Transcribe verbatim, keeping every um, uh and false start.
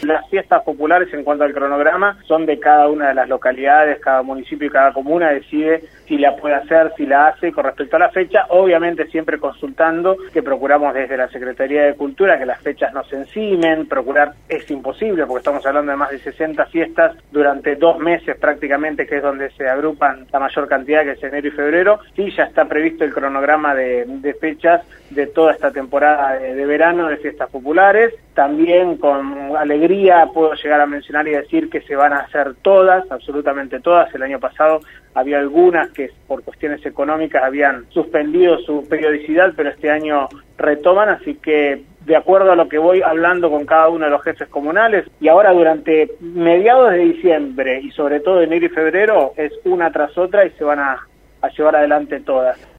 Las fiestas populares, en cuanto al cronograma, son de cada una de las localidades, cada municipio y cada comuna decide si la puede hacer, si la hace. Con respecto a la fecha, obviamente siempre consultando, que procuramos desde la Secretaría de Cultura que las fechas no se encimen. Procurar es imposible porque estamos hablando de más de sesenta fiestas durante dos meses prácticamente, que es donde se agrupan la mayor cantidad, que es enero y febrero. Sí, ya está previsto el cronograma de, de fechas de toda esta temporada de, de verano de fiestas populares. También con alegría puedo llegar a mencionar y decir que se van a hacer todas, absolutamente todas. El año pasado había algunas que por cuestiones económicas habían suspendido su periodicidad, pero este año retoman, así que de acuerdo a lo que voy hablando con cada uno de los jefes comunales, y ahora durante mediados de diciembre y sobre todo enero y febrero, es una tras otra y se van a, a llevar adelante todas.